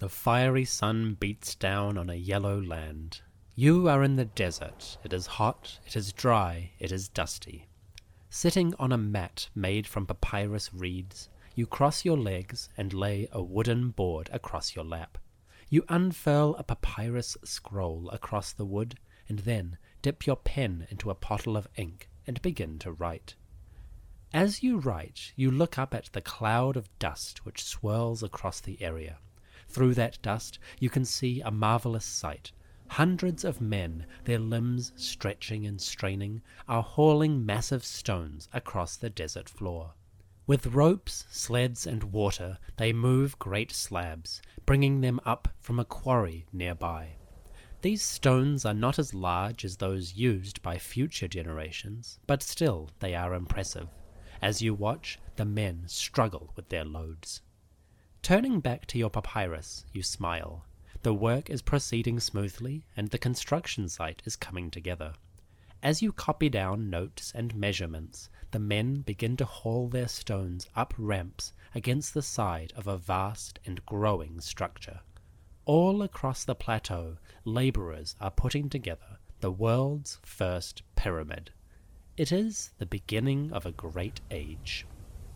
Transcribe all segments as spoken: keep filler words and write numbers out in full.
The fiery sun beats down on a yellow land. You are in the desert. It is hot, it is dry, it is dusty. Sitting on a mat made from papyrus reeds, you cross your legs and lay a wooden board across your lap. You unfurl a papyrus scroll across the wood, and then dip your pen into a pottle of ink and begin to write. As you write, you look up at the cloud of dust which swirls across the area. Through that dust, you can see a marvelous sight. Hundreds of men, their limbs stretching and straining, are hauling massive stones across the desert floor. With ropes, sleds, and water, they move great slabs, bringing them up from a quarry nearby. These stones are not as large as those used by future generations, but still they are impressive. As you watch, the men struggle with their loads. Turning back to your papyrus, you smile. The work is proceeding smoothly, and the construction site is coming together. As you copy down notes and measurements, the men begin to haul their stones up ramps against the side of a vast and growing structure. All across the plateau, laborers are putting together the world's first pyramid. It is the beginning of a great age.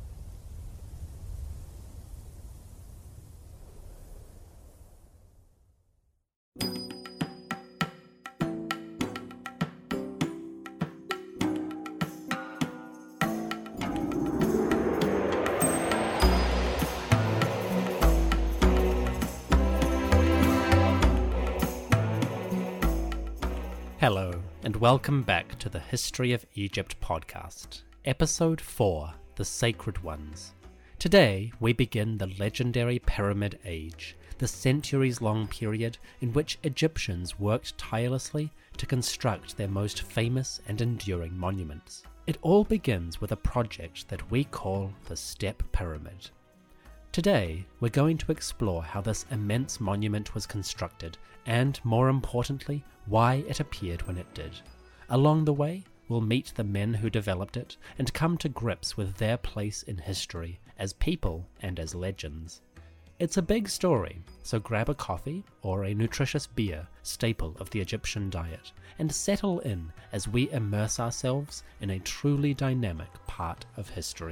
Hello, and welcome back to the History of Egypt podcast, Episode four, The Sacred Ones. Today, we begin the legendary Pyramid Age, the centuries-long period in which Egyptians worked tirelessly to construct their most famous and enduring monuments. It all begins with a project that we call the Step Pyramid. Today, we're going to explore how this immense monument was constructed and, more importantly, why it appeared when it did. Along the way, we'll meet the men who developed it and come to grips with their place in history as people and as legends. It's a big story, so grab a coffee or a nutritious beer, staple of the Egyptian diet, and settle in as we immerse ourselves in a truly dynamic part of history.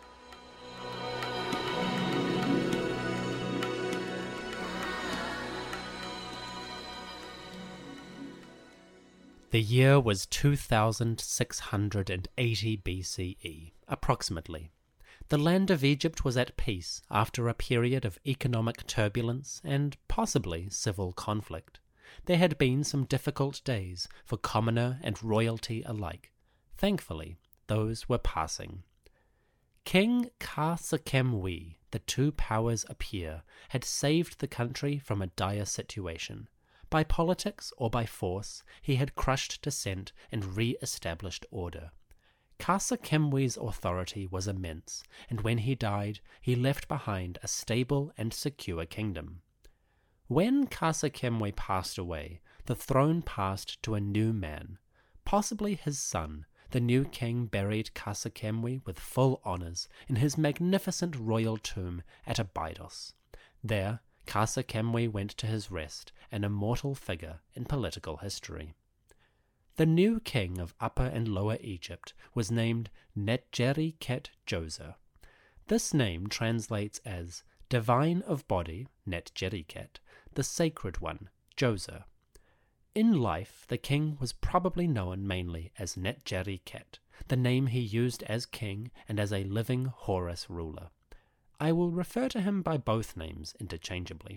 The year was two thousand six hundred eighty B C E, approximately. The land of Egypt was at peace after a period of economic turbulence and possibly civil conflict. There had been some difficult days for commoner and royalty alike. Thankfully, those were passing. King Khâsekhemoui, the two powers appear, had saved the country from a dire situation. By politics or by force, he had crushed dissent and re-established order. Khâsekhemouy's authority was immense, and when he died, he left behind a stable and secure kingdom. When Khâsekhemoui passed away, the throne passed to a new man, possibly his son. The new king buried Khâsekhemoui with full honors in his magnificent royal tomb at Abydos. There, Khâsekhemoui went to his rest, an immortal figure in political history. The new king of Upper and Lower Egypt was named Netjeri-Qet-Djoser. This name translates as Divine of Body, Netjeri-Qet, the Sacred One, Djoser. In life, the king was probably known mainly as Netjeri-Qet, the name he used as king and as a living Horus ruler. I will refer to him by both names interchangeably.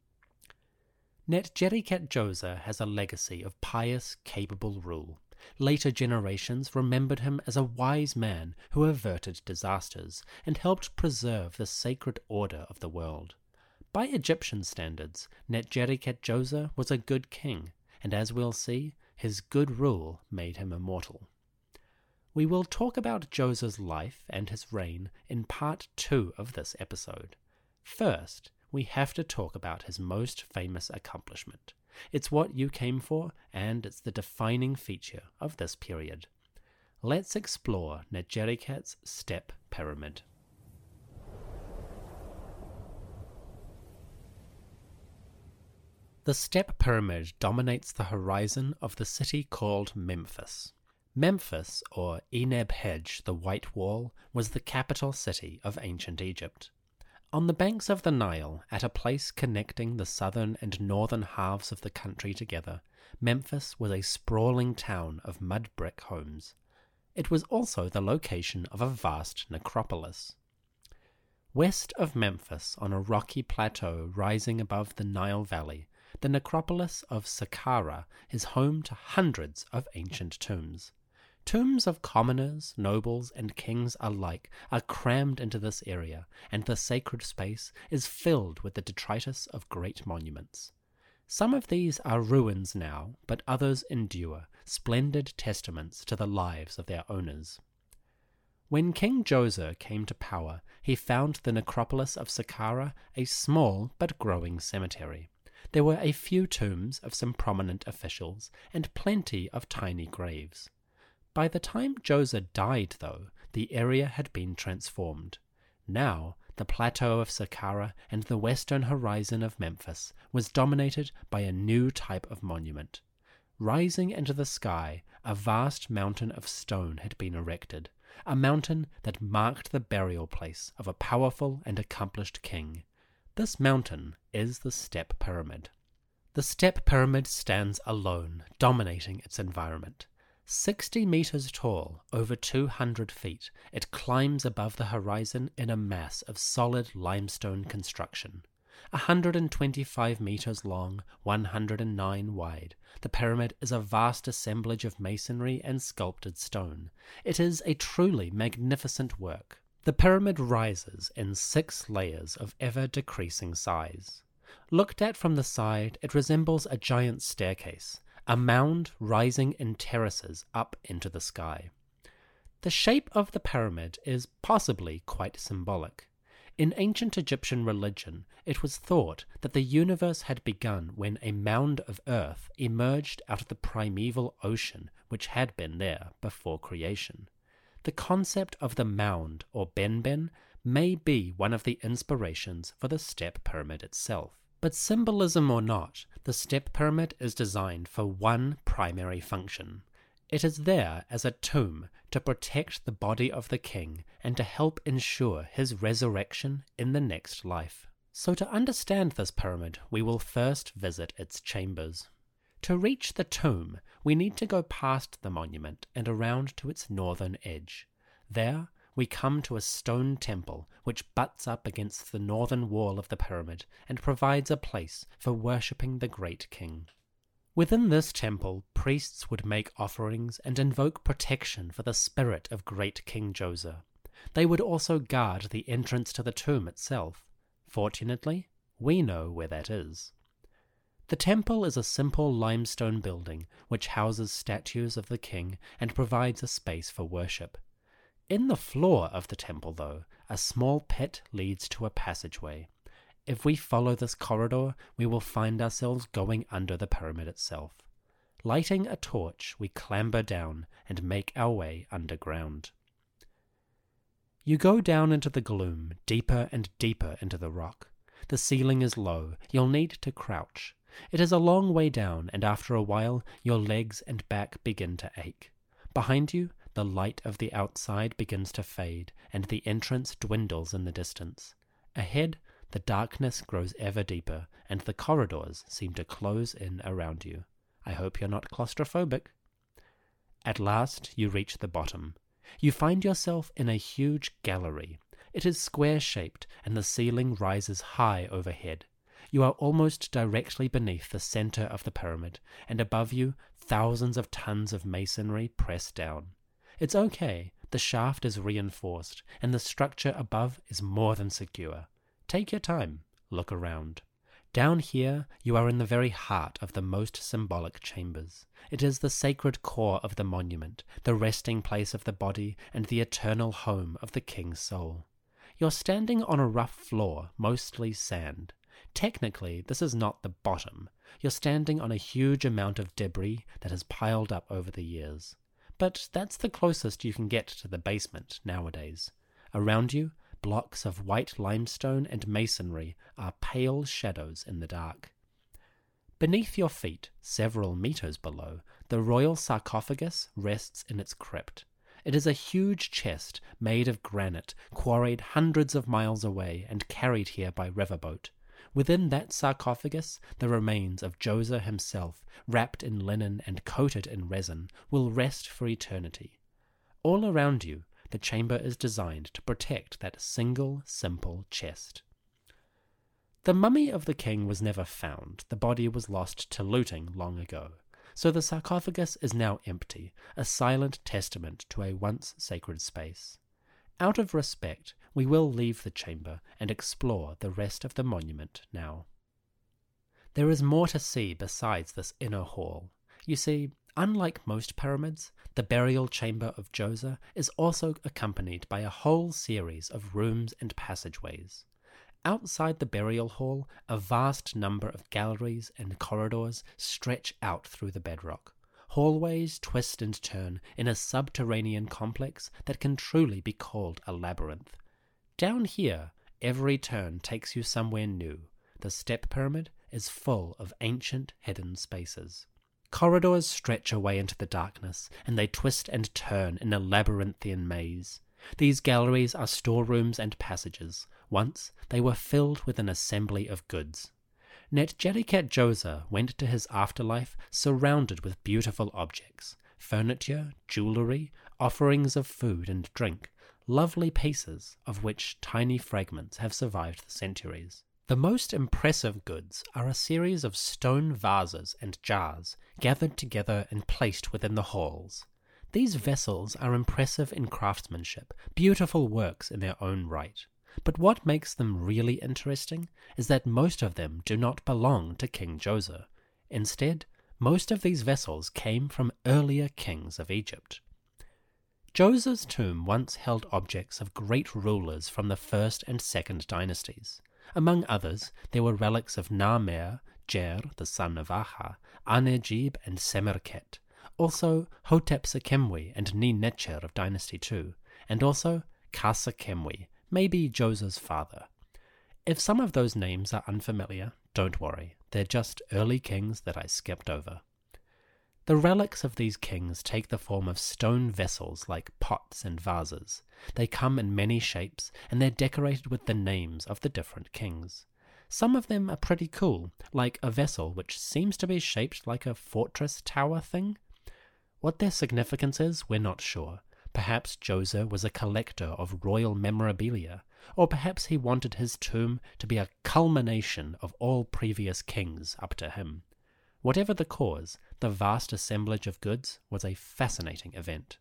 Netjeri-Qet-Djoser has a legacy of pious, capable rule. Later generations remembered him as a wise man who averted disasters and helped preserve the sacred order of the world. By Egyptian standards, Netjeri-Qet-Djoser was a good king, and as we'll see, his good rule made him immortal. We will talk about Djoser's life and his reign in part two of this episode. First, we have to talk about his most famous accomplishment. It's what you came for, and it's the defining feature of this period. Let's explore Netjeri-Qet's Step Pyramid. The step pyramid dominates the horizon of the city called Memphis. Memphis, or Eneb-Hej, the White Wall, was the capital city of ancient Egypt. On the banks of the Nile, at a place connecting the southern and northern halves of the country together, Memphis was a sprawling town of mud brick homes. It was also the location of a vast necropolis. West of Memphis, on a rocky plateau rising above the Nile Valley, the necropolis of Saqqara is home to hundreds of ancient tombs. Tombs of commoners, nobles, and kings alike are crammed into this area, and the sacred space is filled with the detritus of great monuments. Some of these are ruins now, but others endure, splendid testaments to the lives of their owners. When King Djoser came to power, he found the necropolis of Saqqara a small but growing cemetery. There were a few tombs of some prominent officials, and plenty of tiny graves. By the time Djoser died, though, the area had been transformed. Now, the plateau of Saqqara and the western horizon of Memphis was dominated by a new type of monument. Rising into the sky, a vast mountain of stone had been erected, a mountain that marked the burial place of a powerful and accomplished king. This mountain is the Step Pyramid. The Step Pyramid stands alone, dominating its environment. Sixty meters tall, over two hundred feet, it climbs above the horizon in a mass of solid limestone construction. one hundred twenty-five meters long, one hundred nine wide, the pyramid is a vast assemblage of masonry and sculpted stone. It is a truly magnificent work. The pyramid rises in six layers of ever-decreasing size. Looked at from the side, it resembles a giant staircase, a mound rising in terraces up into the sky. The shape of the pyramid is possibly quite symbolic. In ancient Egyptian religion, it was thought that the universe had begun when a mound of earth emerged out of the primeval ocean which had been there before creation. The concept of the mound, or benben, may be one of the inspirations for the step pyramid itself. But symbolism or not, the step pyramid is designed for one primary function. It is there as a tomb to protect the body of the king and to help ensure his resurrection in the next life. So to understand this pyramid, we will first visit its chambers. To reach the tomb, we need to go past the monument and around to its northern edge. There, we come to a stone temple which butts up against the northern wall of the pyramid and provides a place for worshipping the great king. Within this temple, priests would make offerings and invoke protection for the spirit of great King Djoser. They would also guard the entrance to the tomb itself. Fortunately, we know where that is. The temple is a simple limestone building which houses statues of the king and provides a space for worship. In the floor of the temple, though, a small pit leads to a passageway. If we follow this corridor, we will find ourselves going under the pyramid itself. Lighting a torch, we clamber down and make our way underground. You go down into the gloom, deeper and deeper into the rock. The ceiling is low, you'll need to crouch. It is a long way down, and after a while, your legs and back begin to ache. Behind you, the light of the outside begins to fade, and the entrance dwindles in the distance. Ahead, the darkness grows ever deeper, and the corridors seem to close in around you. I hope you're not claustrophobic. At last, you reach the bottom. You find yourself in a huge gallery. It is square-shaped, and the ceiling rises high overhead. You are almost directly beneath the center of the pyramid, and above you, thousands of tons of masonry press down. It's okay, the shaft is reinforced, and the structure above is more than secure. Take your time, look around. Down here, you are in the very heart of the most symbolic chambers. It is the sacred core of the monument, the resting place of the body, and the eternal home of the king's soul. You're standing on a rough floor, mostly sand. Technically, this is not the bottom. You're standing on a huge amount of debris that has piled up over the years. But that's the closest you can get to the basement nowadays. Around you, blocks of white limestone and masonry are pale shadows in the dark. Beneath your feet, several meters below, the royal sarcophagus rests in its crypt. It is a huge chest made of granite, quarried hundreds of miles away and carried here by riverboat. Within that sarcophagus, the remains of Djoser himself, wrapped in linen and coated in resin, will rest for eternity. All around you, the chamber is designed to protect that single, simple chest. The mummy of the king was never found. The body was lost to looting long ago. So the sarcophagus is now empty, a silent testament to a once sacred space. Out of respect, we will leave the chamber and explore the rest of the monument now. There is more to see besides this inner hall. You see, unlike most pyramids, the burial chamber of Djoser is also accompanied by a whole series of rooms and passageways. Outside the burial hall, a vast number of galleries and corridors stretch out through the bedrock. Hallways twist and turn in a subterranean complex that can truly be called a labyrinth. Down here, every turn takes you somewhere new. The step pyramid is full of ancient hidden spaces. Corridors stretch away into the darkness, and they twist and turn in a labyrinthian maze. These galleries are storerooms and passages. Once they were filled with an assembly of goods. Netjeriket Djoser went to his afterlife surrounded with beautiful objects, furniture, jewellery, offerings of food and drink, lovely pieces of which tiny fragments have survived the centuries. The most impressive goods are a series of stone vases and jars gathered together and placed within the halls. These vessels are impressive in craftsmanship, beautiful works in their own right. But what makes them really interesting is that most of them do not belong to King Djoser. Instead, most of these vessels came from earlier kings of Egypt. Djoser's tomb once held objects of great rulers from the first and second dynasties. Among others, there were relics of Narmer, Jer, the son of Aha, Anejib, and Semerket. Also Hotep Sekemwi and Ni-Necher of Dynasty two, and also Khasa Kemwi, maybe Djoser's father. If some of those names are unfamiliar, don't worry, they're just early kings that I skipped over. The relics of these kings take the form of stone vessels like pots and vases. They come in many shapes, and they're decorated with the names of the different kings. Some of them are pretty cool, like a vessel which seems to be shaped like a fortress tower thing. What their significance is, we're not sure. Perhaps Djoser was a collector of royal memorabilia, or perhaps he wanted his tomb to be a culmination of all previous kings up to him. Whatever the cause, the vast assemblage of goods was a fascinating event.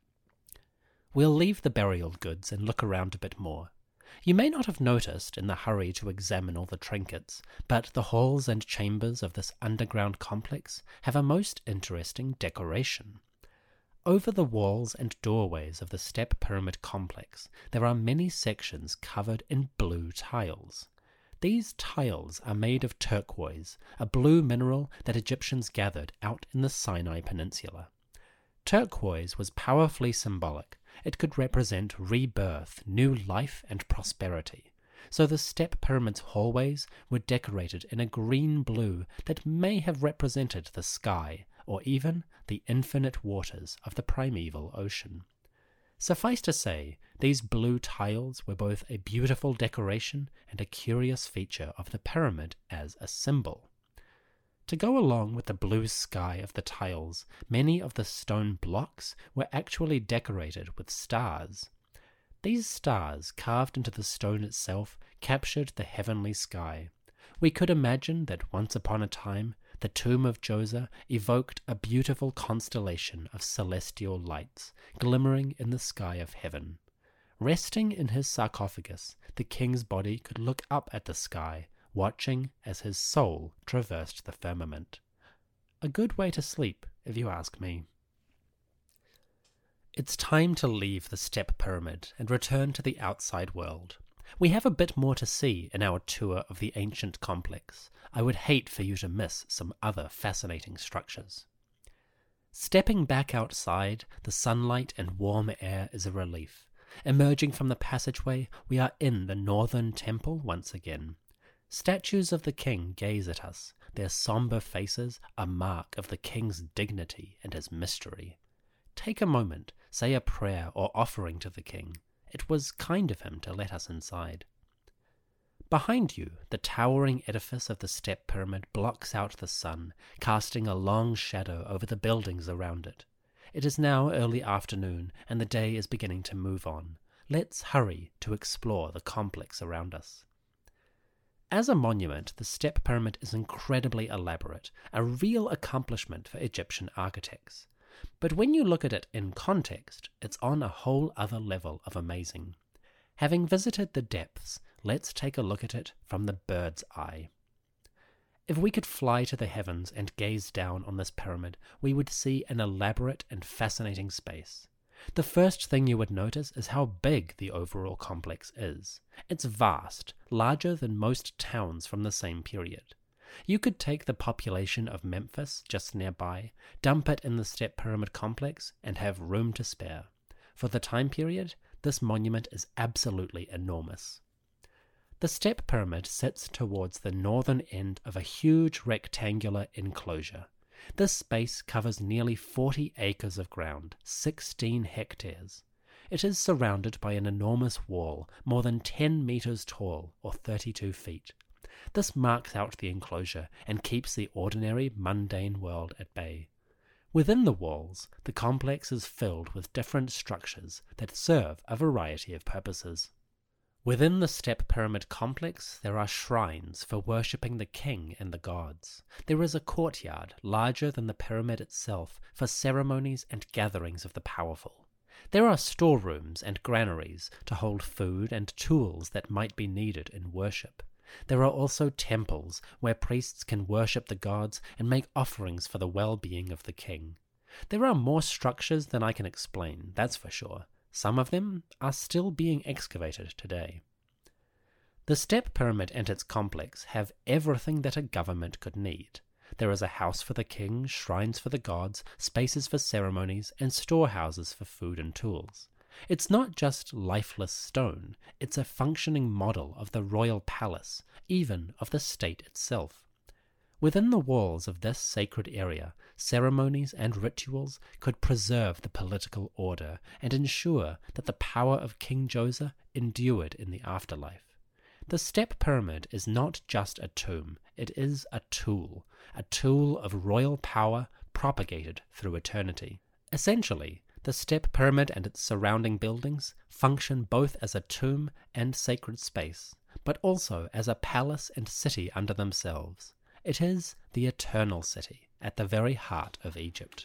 We'll leave the burial goods and look around a bit more. You may not have noticed in the hurry to examine all the trinkets, but the halls and chambers of this underground complex have a most interesting decoration. Over the walls and doorways of the step pyramid complex, there are many sections covered in blue tiles. These tiles are made of turquoise, a blue mineral that Egyptians gathered out in the Sinai Peninsula. Turquoise was powerfully symbolic. It could represent rebirth, new life, and prosperity. So the step pyramid's hallways were decorated in a green-blue that may have represented the sky, or even the infinite waters of the primeval ocean. Suffice to say, these blue tiles were both a beautiful decoration and a curious feature of the pyramid as a symbol. To go along with the blue sky of the tiles, many of the stone blocks were actually decorated with stars. These stars, carved into the stone itself, captured the heavenly sky. We could imagine that once upon a time, the tomb of Djoser evoked a beautiful constellation of celestial lights, glimmering in the sky of heaven. Resting in his sarcophagus, the king's body could look up at the sky, watching as his soul traversed the firmament. A good way to sleep, if you ask me. It's time to leave the step pyramid and return to the outside world. We have a bit more to see in our tour of the ancient complex. I would hate for you to miss some other fascinating structures. Stepping back outside, the sunlight and warm air is a relief. Emerging from the passageway, we are in the northern temple once again. Statues of the king gaze at us, their somber faces a mark of the king's dignity and his mystery. Take a moment, say a prayer or offering to the king. It was kind of him to let us inside. Behind you, the towering edifice of the step pyramid blocks out the sun, casting a long shadow over the buildings around it. It is now early afternoon, and the day is beginning to move on. Let's hurry to explore the complex around us. As a monument, the step pyramid is incredibly elaborate, a real accomplishment for Egyptian architects. But when you look at it in context, it's on a whole other level of amazing. Having visited the depths, let's take a look at it from the bird's eye. If we could fly to the heavens and gaze down on this pyramid, we would see an elaborate and fascinating space. The first thing you would notice is how big the overall complex is. It's vast, larger than most towns from the same period. You could take the population of Memphis just nearby, dump it in the step pyramid complex, and have room to spare. For the time period, this monument is absolutely enormous. The step pyramid sits towards the northern end of a huge rectangular enclosure. This space covers nearly forty acres of ground, sixteen hectares. It is surrounded by an enormous wall, more than ten meters tall, or thirty-two feet. This marks out the enclosure and keeps the ordinary, mundane world at bay. Within the walls, the complex is filled with different structures that serve a variety of purposes. Within the step pyramid complex, there are shrines for worshipping the king and the gods. There is a courtyard larger than the pyramid itself for ceremonies and gatherings of the powerful. There are storerooms and granaries to hold food and tools that might be needed in worship. There are also temples where priests can worship the gods and make offerings for the well-being of the king. There are more structures than I can explain, that's for sure. Some of them are still being excavated today. The step pyramid and its complex have everything that a government could need. There is a house for the king, shrines for the gods, spaces for ceremonies, and storehouses for food and tools. It's not just lifeless stone, it's a functioning model of the royal palace, even of the state itself. Within the walls of this sacred area, ceremonies and rituals could preserve the political order and ensure that the power of King Djoser endured in the afterlife. The step pyramid is not just a tomb, it is a tool, a tool of royal power propagated through eternity. Essentially, the step pyramid and its surrounding buildings function both as a tomb and sacred space, but also as a palace and city unto themselves. It is the eternal city at the very heart of Egypt.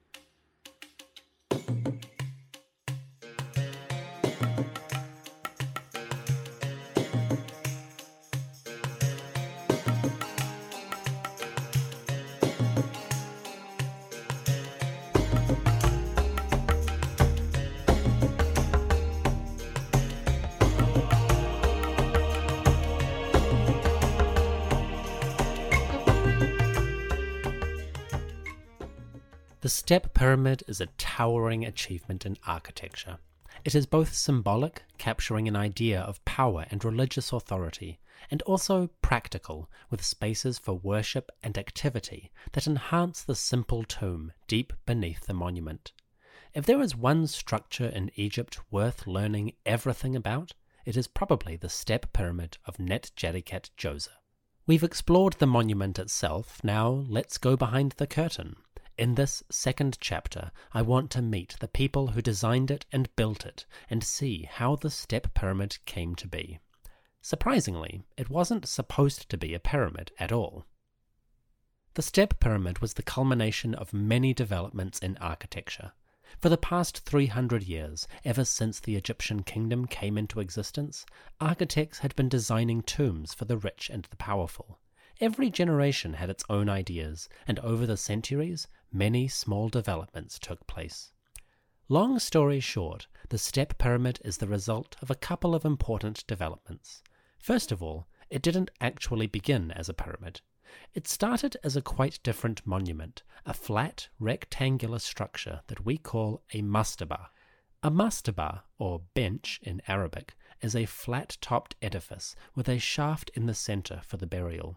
The step pyramid is a towering achievement in architecture. It is both symbolic, capturing an idea of power and religious authority, and also practical, with spaces for worship and activity that enhance the simple tomb deep beneath the monument. If there is one structure in Egypt worth learning everything about, it is probably the step pyramid of Netjadiket Djoser. We've explored the monument itself, now let's go behind the curtain. In this second chapter, I want to meet the people who designed it and built it, and see how the step pyramid came to be. Surprisingly, it wasn't supposed to be a pyramid at all. The step pyramid was the culmination of many developments in architecture. For the past three hundred years, ever since the Egyptian kingdom came into existence, architects had been designing tombs for the rich and the powerful. Every generation had its own ideas, and over the centuries, many small developments took place. Long story short, the step pyramid is the result of a couple of important developments. First of all, it didn't actually begin as a pyramid. It started as a quite different monument, a flat, rectangular structure that we call a mastaba. A mastaba, or bench in Arabic, is a flat-topped edifice with a shaft in the center for the burial.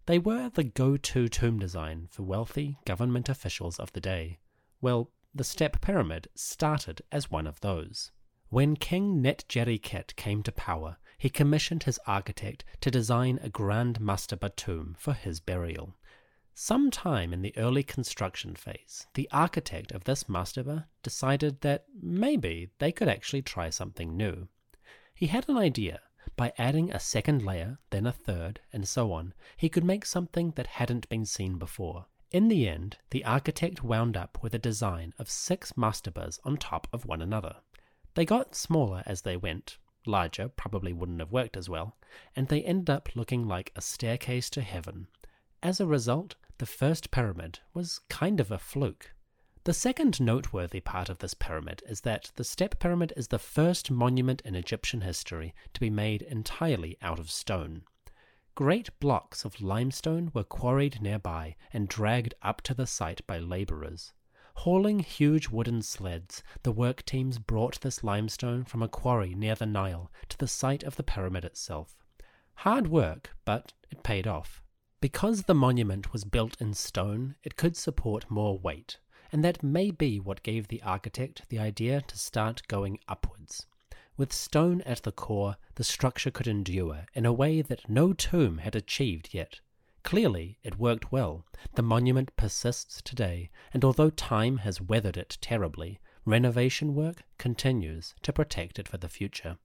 They were the go-to tomb design for wealthy government officials of the day. Well, the Step Pyramid started as one of those. When King Netjeri-Qet came to power, he commissioned his architect to design a grand mastaba tomb for his burial. Sometime in the early construction phase, the architect of this mastaba decided that maybe they could actually try something new. He had an idea. By adding a second layer, then a third, and so on, he could make something that hadn't been seen before. In the end, the architect wound up with a design of six mastabas on top of one another. They got smaller as they went, larger probably wouldn't have worked as well, and they ended up looking like a staircase to heaven. As a result, the first pyramid was kind of a fluke. The second noteworthy part of this pyramid is that the Step Pyramid is the first monument in Egyptian history to be made entirely out of stone. Great blocks of limestone were quarried nearby and dragged up to the site by labourers. Hauling huge wooden sleds, the work teams brought this limestone from a quarry near the Nile to the site of the pyramid itself. Hard work, but it paid off. Because the monument was built in stone, it could support more weight, and that may be what gave the architect the idea to start going upwards. With stone at the core, the structure could endure in a way that no tomb had achieved yet. Clearly, it worked well. The monument persists today, and although time has weathered it terribly, renovation work continues to protect it for the future.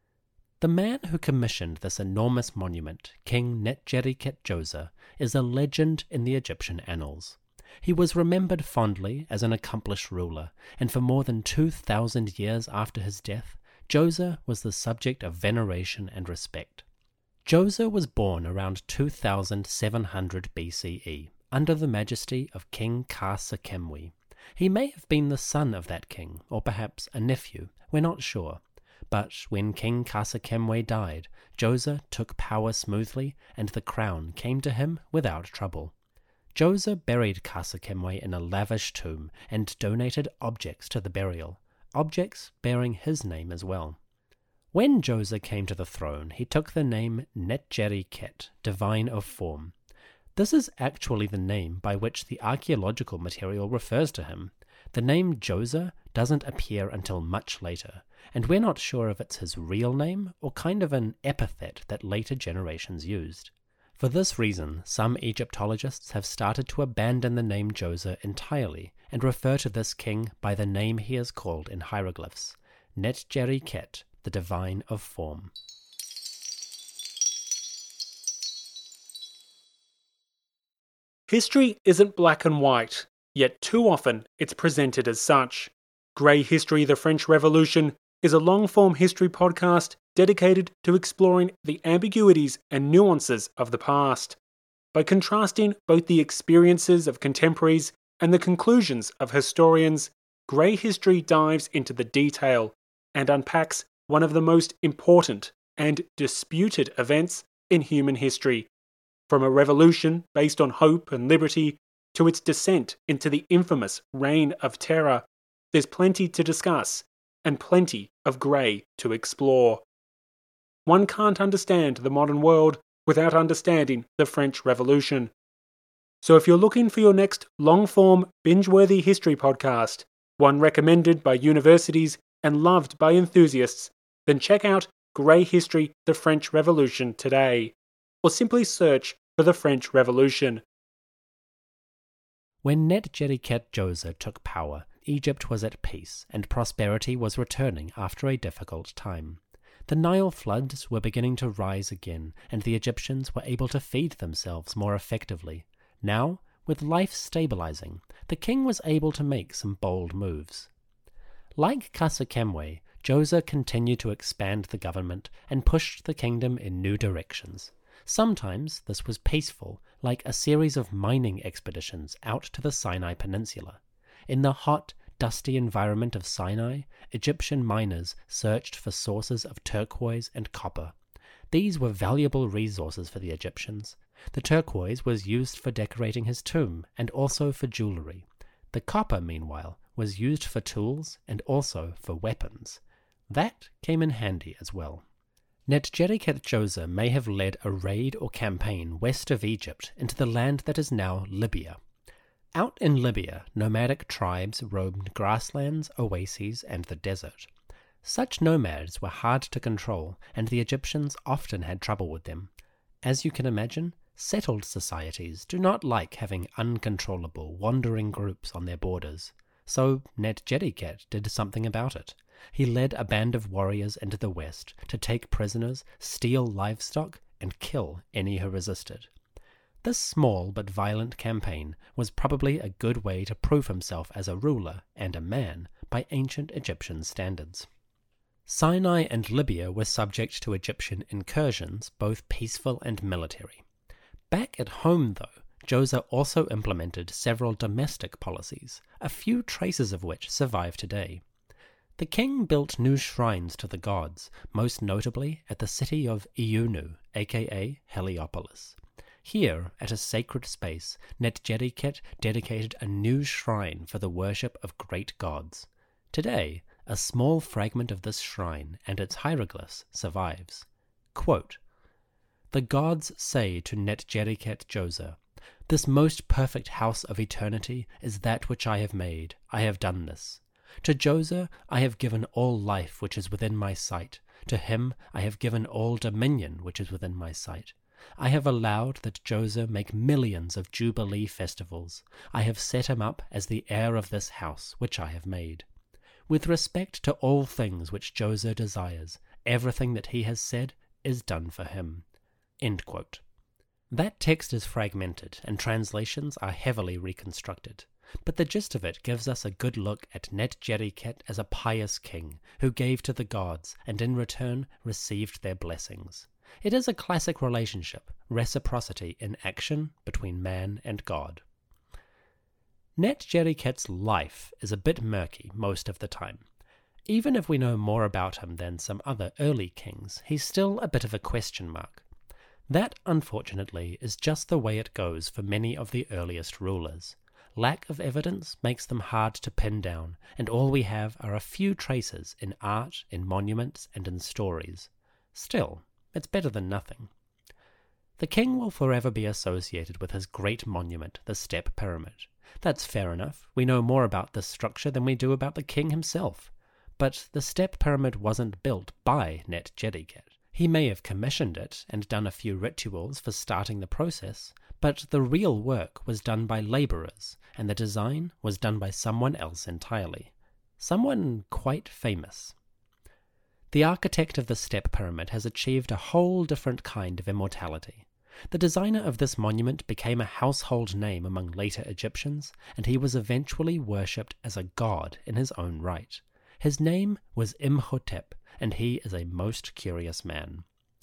The man who commissioned this enormous monument, King Netjeri-Qet-Djoser, is a legend in the Egyptian annals. He was remembered fondly as an accomplished ruler, and for more than two thousand years after his death, Djoser was the subject of veneration and respect. Djoser was born around two thousand seven hundred B C E, under the majesty of King Khar-Sekemwy. He may have been the son of that king, or perhaps a nephew, we're not sure. But when King Khar-Sekemwy died, Djoser took power smoothly, and the crown came to him without trouble. Djoser buried Khar-Sekemwy in a lavish tomb and donated objects to the burial, objects bearing his name as well. When Djoser came to the throne, he took the name Netjeri-Qet, Divine of Form. This is actually the name by which the archaeological material refers to him. The name Djoser doesn't appear until much later, and we're not sure if it's his real name or kind of an epithet that later generations used. For this reason, some Egyptologists have started to abandon the name Djoser entirely and refer to this king by the name he is called in hieroglyphs, Netjeri-Qet, the Divine of Form. History isn't black and white, yet too often it's presented as such. Grey History: The French Revolution is a long-form history podcast dedicated to exploring the ambiguities and nuances of the past. By contrasting both the experiences of contemporaries and the conclusions of historians, Grey History dives into the detail and unpacks one of the most important and disputed events in human history. From a revolution based on hope and liberty to its descent into the infamous Reign of Terror, there's plenty to discuss and plenty of grey to explore. One can't understand the modern world without understanding the French Revolution. So if you're looking for your next long-form, binge-worthy history podcast, one recommended by universities and loved by enthusiasts, then check out Grey History: The French Revolution today, or simply search for the French Revolution. When Netjeri-Qet-Djoser took power, Egypt was at peace, and prosperity was returning after a difficult time. The Nile floods were beginning to rise again, and the Egyptians were able to feed themselves more effectively. Now, with life stabilizing, the king was able to make some bold moves. Like Khar-Sekemwy, Djoser continued to expand the government and pushed the kingdom in new directions. Sometimes this was peaceful, like a series of mining expeditions out to the Sinai Peninsula. In the hot, dusty environment of Sinai, Egyptian miners searched for sources of turquoise and copper. These were valuable resources for the Egyptians. The turquoise was used for decorating his tomb and also for jewelry. The copper, meanwhile, was used for tools and also for weapons. That came in handy as well. Netjeri-Qet-Djoser may have led a raid or campaign west of Egypt into the land that is now Libya. Out in Libya, nomadic tribes roamed grasslands, oases, and the desert. Such nomads were hard to control, and the Egyptians often had trouble with them. As you can imagine, settled societies do not like having uncontrollable, wandering groups on their borders. So Netjeri-Qet did something about it. He led a band of warriors into the west to take prisoners, steal livestock, and kill any who resisted. This small but violent campaign was probably a good way to prove himself as a ruler and a man by ancient Egyptian standards. Sinai and Libya were subject to Egyptian incursions, both peaceful and military. Back at home, though, Djoser also implemented several domestic policies, a few traces of which survive today. The king built new shrines to the gods, most notably at the city of Iunu, aka Heliopolis. Here, at a sacred space, Netjeri-Qet dedicated a new shrine for the worship of great gods. Today, a small fragment of this shrine and its hieroglyphs survives. Quote, "The gods say to Netjeri-Qet-Djoser, 'This most perfect house of eternity is that which I have made. I have done this. To Djoser I have given all life which is within my sight. To him I have given all dominion which is within my sight. I have allowed that Djoser make millions of jubilee festivals. I have set him up as the heir of this house which I have made. With respect to all things which Djoser desires, everything that he has said is done for him.'" End quote. That text is fragmented, and translations are heavily reconstructed. But the gist of it gives us a good look at Netjeri-Qet as a pious king who gave to the gods and in return received their blessings. It is a classic relationship, reciprocity in action between man and God. Netjeri-Qet's life is a bit murky most of the time. Even if we know more about him than some other early kings, he's still a bit of a question mark. That, unfortunately, is just the way it goes for many of the earliest rulers. Lack of evidence makes them hard to pin down, and all we have are a few traces in art, in monuments, and in stories. Still, it's better than nothing. The king will forever be associated with his great monument, the Step Pyramid. That's fair enough. We know more about this structure than we do about the king himself. But the Step Pyramid wasn't built by Netjeri-Qet. He may have commissioned it and done a few rituals for starting the process, but the real work was done by labourers, and the design was done by someone else entirely. Someone quite famous. The architect of the Step Pyramid has achieved a whole different kind of immortality. The designer of this monument became a household name among later Egyptians, and he was eventually worshipped as a god in his own right. His name was Imhotep, and he is a most curious man.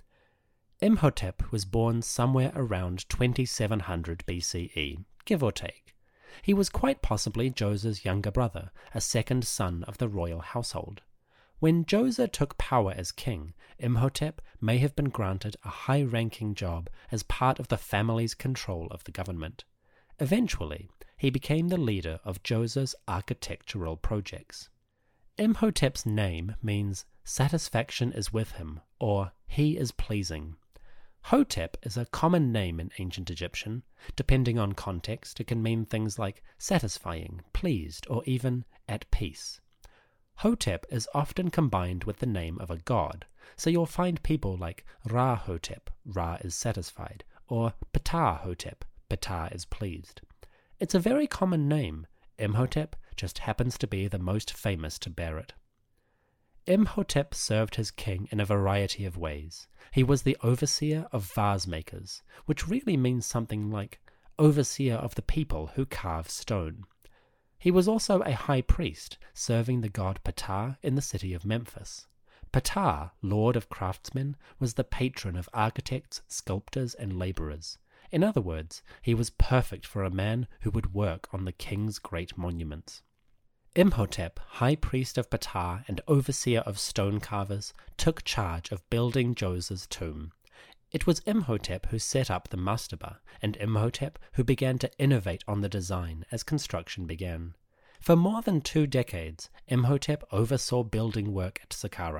Imhotep was born somewhere around twenty-seven hundred B C E, give or take. He was quite possibly Djoser's younger brother, a second son of the royal household. When Djoser took power as king, Imhotep may have been granted a high-ranking job as part of the family's control of the government. Eventually, he became the leader of Djoser's architectural projects. Imhotep's name means satisfaction is with him, or he is pleasing. Hotep is a common name in ancient Egyptian. Depending on context, it can mean things like satisfying, pleased, or even at peace. Hotep is often combined with the name of a god, so you'll find people like Ra-Hotep, Ra is satisfied, or Ptah-Hotep, Ptah is pleased. It's a very common name. Imhotep just happens to be the most famous to bear it. Imhotep served his king in a variety of ways. He was the overseer of vase makers, which really means something like overseer of the people who carve stone. He was also a high priest, serving the god Ptah in the city of Memphis. Ptah, lord of craftsmen, was the patron of architects, sculptors, and labourers. In other words, he was perfect for a man who would work on the king's great monuments. Imhotep, high priest of Ptah and overseer of stone carvers, took charge of building Djoser's tomb. It was Imhotep who set up the mastaba, and Imhotep who began to innovate on the design as construction began. For more than two decades, Imhotep oversaw building work at Saqqara.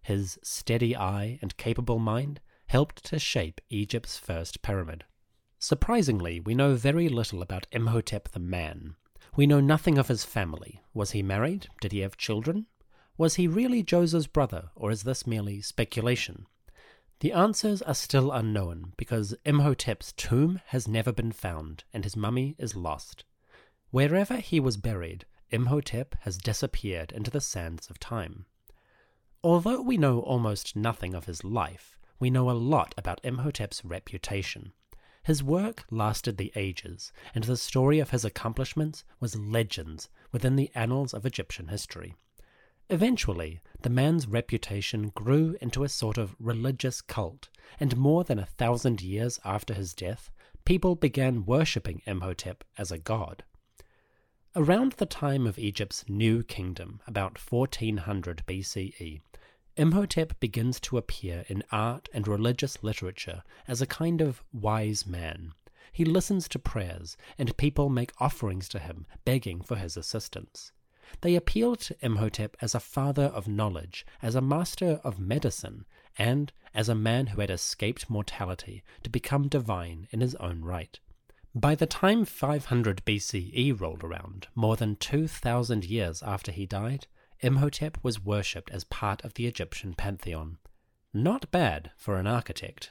His steady eye and capable mind helped to shape Egypt's first pyramid. Surprisingly, we know very little about Imhotep the man. We know nothing of his family. Was he married? Did he have children? Was he really Djoser's brother, or is this merely speculation? The answers are still unknown, because Imhotep's tomb has never been found, and his mummy is lost. Wherever he was buried, Imhotep has disappeared into the sands of time. Although we know almost nothing of his life, we know a lot about Imhotep's reputation. His work lasted the ages, and the story of his accomplishments was legends within the annals of Egyptian history. Eventually, the man's reputation grew into a sort of religious cult, and more than a thousand years after his death, people began worshipping Imhotep as a god. Around the time of Egypt's New Kingdom, about fourteen hundred B C E, Imhotep begins to appear in art and religious literature as a kind of wise man. He listens to prayers, and people make offerings to him, begging for his assistance. They appeal to Imhotep as a father of knowledge, as a master of medicine, and as a man who had escaped mortality to become divine in his own right. By the time five hundred B C E rolled around, more than two thousand years after he died, Imhotep was worshipped as part of the Egyptian pantheon. Not bad for an architect.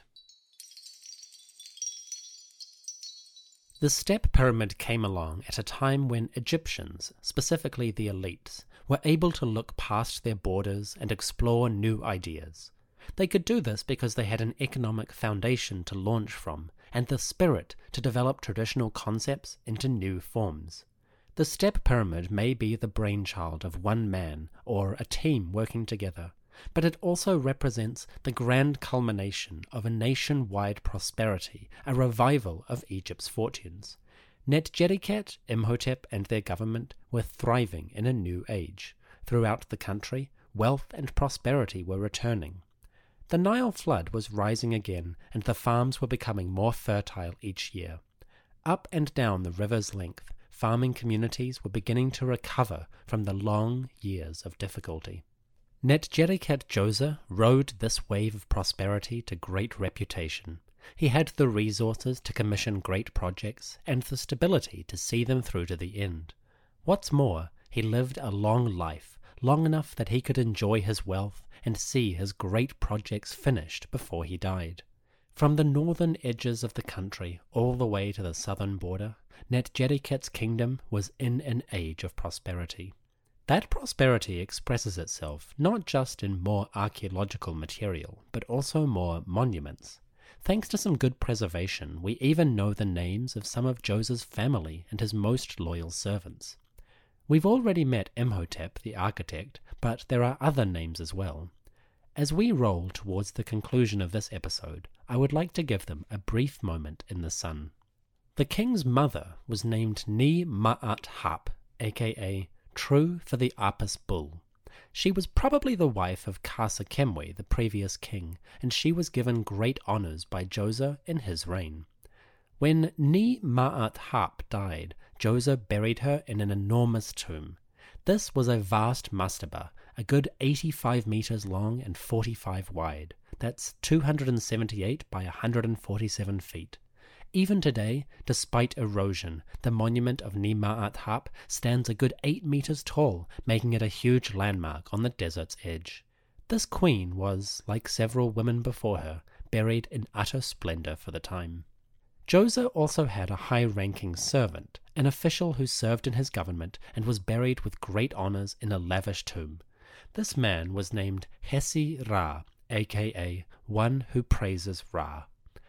The step pyramid came along at a time when Egyptians, specifically the elites, were able to look past their borders and explore new ideas. They could do this because they had an economic foundation to launch from, and the spirit to develop traditional concepts into new forms. The step pyramid may be the brainchild of one man or a team working together, but it also represents the grand culmination of a nationwide prosperity, a revival of Egypt's fortunes. Netjeriket, Imhotep, and their government were thriving in a new age. Throughout the country, wealth and prosperity were returning. The Nile flood was rising again, and the farms were becoming more fertile each year. Up and down the river's length, farming communities were beginning to recover from the long years of difficulty. Netjeriket Djoser rode this wave of prosperity to great reputation. He had the resources to commission great projects and the stability to see them through to the end. What's more, he lived a long life, long enough that he could enjoy his wealth and see his great projects finished before he died. From the northern edges of the country all the way to the southern border, Netjeriket's kingdom was in an age of prosperity. That prosperity expresses itself not just in more archaeological material, but also more monuments. Thanks to some good preservation, we even know the names of some of Djoser's family and his most loyal servants. We've already met Imhotep, the architect, but there are other names as well. As we roll towards the conclusion of this episode, I would like to give them a brief moment in the sun. The king's mother was named Ni-Ma'at-Hap, aka True for the Apis bull. She was probably the wife of Khasa-Kemwe, the previous king, and she was given great honors by Djoser in his reign. When Ni-Ma'at-Hap died, Djoser buried her in an enormous tomb. This was a vast mastaba, a good eighty-five meters long and forty-five wide. That's two hundred seventy-eight by one hundred forty-seven feet. Even today, despite erosion, the monument of Ni-Ma'at-Hap stands a good eight meters tall, making it a huge landmark on the desert's edge. This queen was, like several women before her, buried in utter splendor for the time. Djoser also had a high-ranking servant, an official who served in his government and was buried with great honors in a lavish tomb. This man was named Hesi-Ra, aka One Who Praises Ra.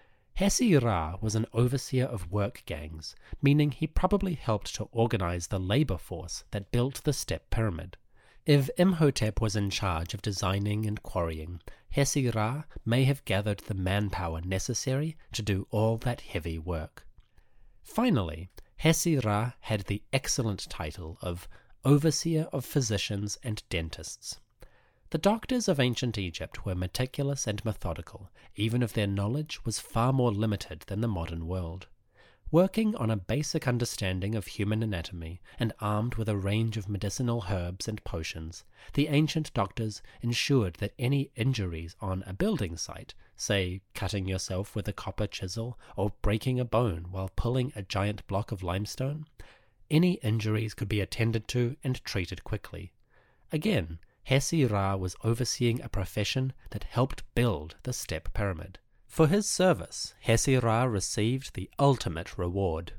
Hesi-Ra was an overseer of work gangs, meaning he probably helped to organize the labor force that built the step pyramid. If Imhotep was in charge of designing and quarrying, Hesi-Ra may have gathered the manpower necessary to do all that heavy work. Finally, Hesi-Ra had the excellent title of Overseer of Physicians and Dentists. The doctors of ancient Egypt were meticulous and methodical, even if their knowledge was far more limited than the modern world. Working on a basic understanding of human anatomy and armed with a range of medicinal herbs and potions, the ancient doctors ensured that any injuries on a building site, say cutting yourself with a copper chisel or breaking a bone while pulling a giant block of limestone, any injuries could be attended to and treated quickly. Again, Hesi-Ra was overseeing a profession that helped build the step pyramid. For his service, Hesi-Ra received the ultimate reward.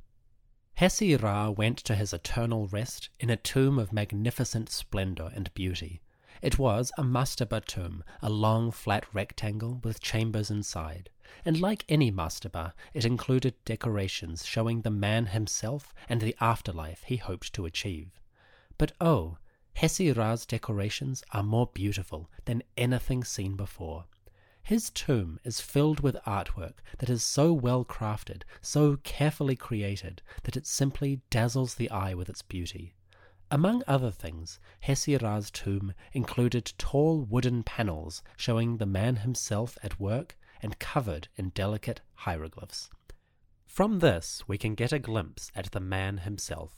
Hesi-Ra went to his eternal rest in a tomb of magnificent splendor and beauty. It was a mastaba tomb, a long flat rectangle with chambers inside, and like any mastaba, it included decorations showing the man himself and the afterlife he hoped to achieve. But oh, Hesi-Ra's decorations are more beautiful than anything seen before. His tomb is filled with artwork that is so well crafted, so carefully created, that it simply dazzles the eye with its beauty. Among other things, Hesi-Ra's tomb included tall wooden panels showing the man himself at work and covered in delicate hieroglyphs. From this, we can get a glimpse at the man himself.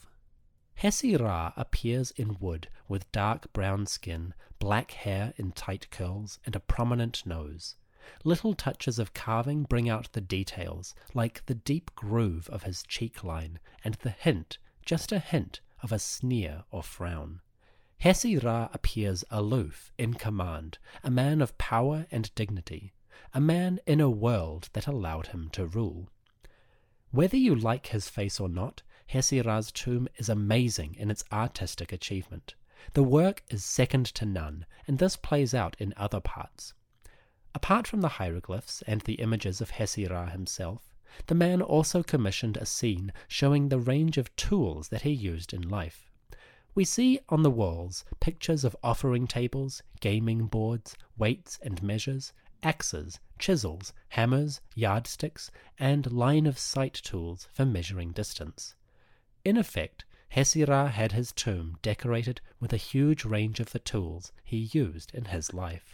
Hesi-Ra appears in wood with dark brown skin, black hair in tight curls, and a prominent nose. Little touches of carving bring out the details, like the deep groove of his cheek line, and the hint, just a hint, of a sneer or frown. Hesi-Ra appears aloof, in command, a man of power and dignity, a man in a world that allowed him to rule. Whether you like his face or not, Hesi-Ra's tomb is amazing in its artistic achievement. The work is second to none, and this plays out in other parts. Apart from the hieroglyphs and the images of Hesi-Ra himself, the man also commissioned a scene showing the range of tools that he used in life. We see on the walls pictures of offering tables, gaming boards, weights and measures, axes, chisels, hammers, yardsticks, and line-of-sight tools for measuring distance. In effect, Hesi-Ra had his tomb decorated with a huge range of the tools he used in his life.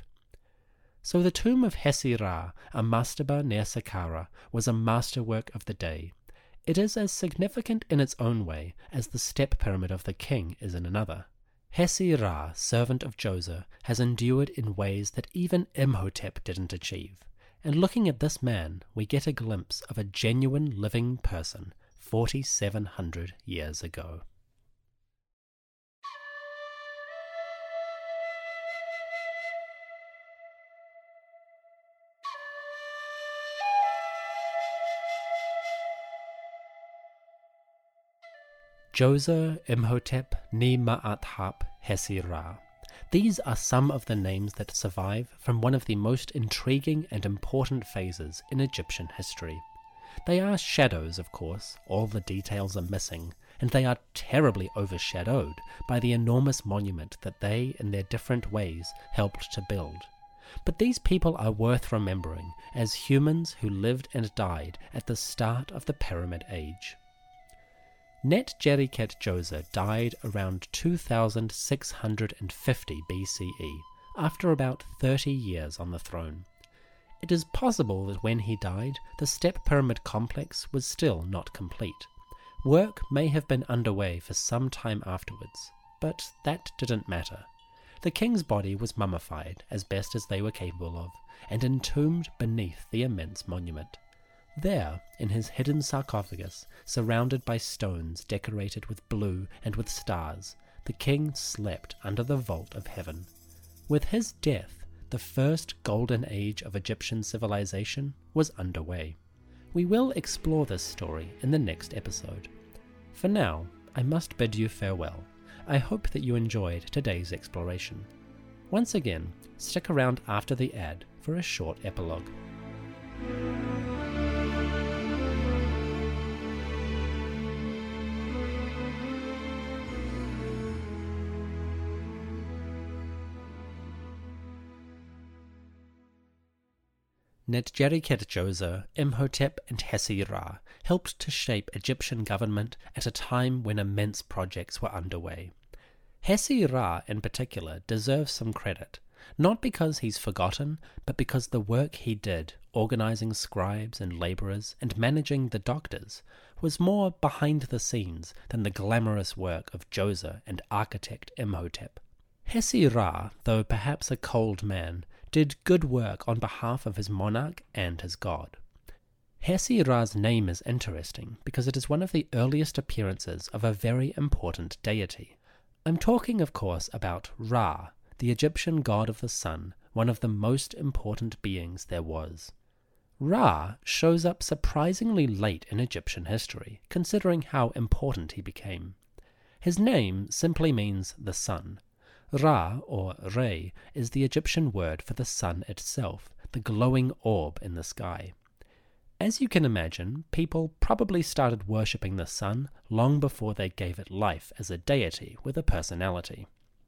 So the tomb of Hesi-Ra, a mastaba near Saqqara, was a masterwork of the day. It is as significant in its own way as the step pyramid of the king is in another. Hesi-Ra, servant of Djoser, has endured in ways that even Imhotep didn't achieve. And looking at this man, we get a glimpse of a genuine living person, forty-seven hundred years ago. Djoser, Imhotep, Ni-Ma'at-Hap, Hesi-Ra. These are some of the names that survive from one of the most intriguing and important phases in Egyptian history. They are shadows, of course, all the details are missing, and they are terribly overshadowed by the enormous monument that they, in their different ways, helped to build. But these people are worth remembering as humans who lived and died at the start of the Pyramid Age. Net-Jeriket Djoser died around two thousand six hundred fifty B C E, after about thirty years on the throne. It is possible that when he died, the step pyramid complex was still not complete. Work may have been underway for some time afterwards, but that didn't matter. The king's body was mummified as best as they were capable of, and entombed beneath the immense monument. There, in his hidden sarcophagus, surrounded by stones decorated with blue and with stars, the king slept under the vault of heaven. With his death, the first golden age of Egyptian civilization was underway. We will explore this story in the next episode. For now, I must bid you farewell. I hope that you enjoyed today's exploration. Once again, stick around after the ad for a short epilogue. Net-Jeriket Djoser, Imhotep, and Hesi-Ra helped to shape Egyptian government at a time when immense projects were underway. Hesi-Ra, in particular, deserves some credit. not because he's forgotten, but because the work he did, organizing scribes and laborers and managing the doctors, was more behind the scenes than the glamorous work of Djoser and architect Imhotep. Hesi-Ra, though perhaps a cold man, did good work on behalf of his monarch and his god. Hesi-Ra's name is interesting because it is one of the earliest appearances of a very important deity. I'm talking, of course, about Ra, the Egyptian god of the sun, one of the most important beings there was. Ra shows up surprisingly late in Egyptian history, considering how important he became. His name simply means the sun. Ra, or Re, is the Egyptian word for the sun itself, the glowing orb in the sky. As you can imagine, people probably started worshipping the sun long before they gave it life as a deity with a personality.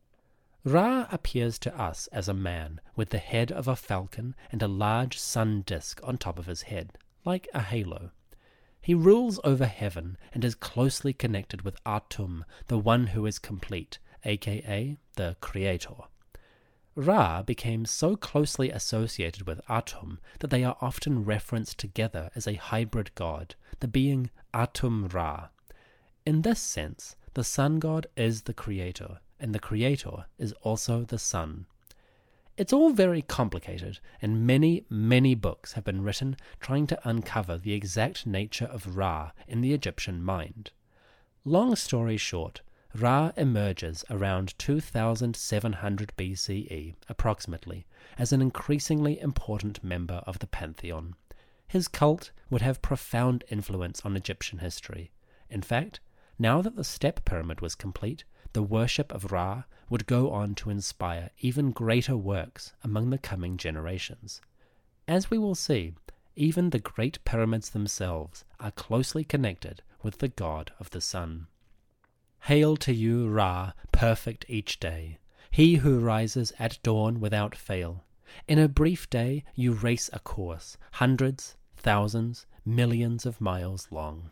Ra appears to us as a man with the head of a falcon and a large sun disk on top of his head, like a halo. He rules over heaven and is closely connected with Atum, the one who is complete, aka the Creator. Ra became so closely associated with Atum that they are often referenced together as a hybrid god, the being Atum-Ra. In this sense, the sun god is the creator, and the creator is also the sun. It's all very complicated, and many, many books have been written trying to uncover the exact nature of Ra in the Egyptian mind. Long story short, Ra emerges around two thousand seven hundred B C E, approximately, as an increasingly important member of the pantheon. His cult would have profound influence on Egyptian history. In fact, now that the step pyramid was complete, the worship of Ra would go on to inspire even greater works among the coming generations. As we will see, even the great pyramids themselves are closely connected with the god of the sun. Hail to you, Ra, perfect each day, he who rises at dawn without fail. In a brief day you race a course, hundreds, thousands, millions of miles long.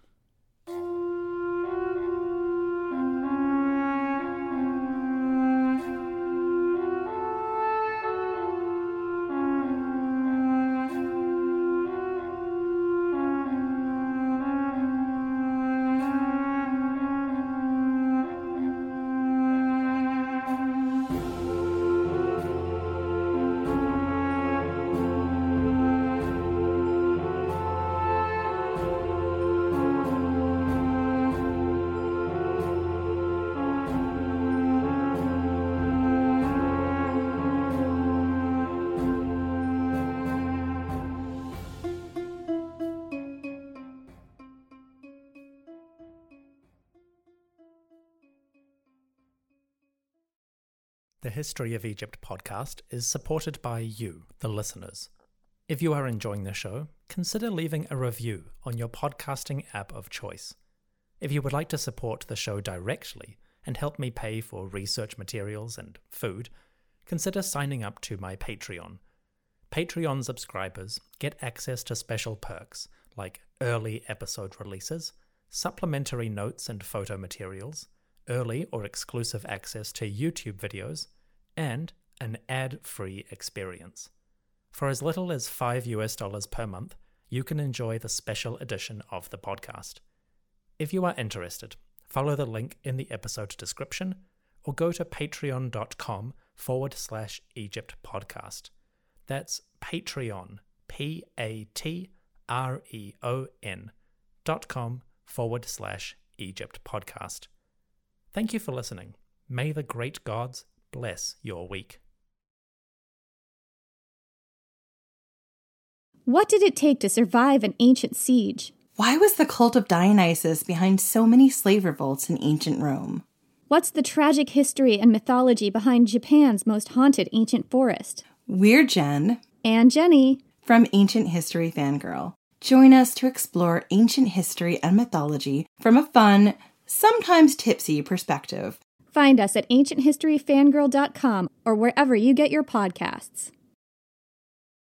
The History of Egypt podcast is supported by you, the listeners. If you are enjoying the show, consider leaving a review on your podcasting app of choice. If you would like to support the show directly and help me pay for research materials and food, consider signing up to my Patreon. Patreon subscribers get access to special perks like early episode releases, supplementary notes and photo materials, early or exclusive access to YouTube videos, and an ad-free experience. For as little as five US dollars per month, you can enjoy the special edition of the podcast. If you are interested, follow the link in the episode description or go to patreon.com forward slash Egypt podcast. That's Patreon, P-A-T-R-E-O-N dot com forward slash Egypt podcast. Thank you for listening. May the great gods bless your week. What did it take to survive an ancient siege? Why was the cult of Dionysus behind so many slave revolts in ancient Rome? What's the tragic history and mythology behind Japan's most haunted ancient forest? We're Jen. And Jenny. From Ancient History Fangirl. Join us to explore ancient history and mythology from a fun, sometimes tipsy perspective. Find us at ancient history fangirl dot com or wherever you get your podcasts.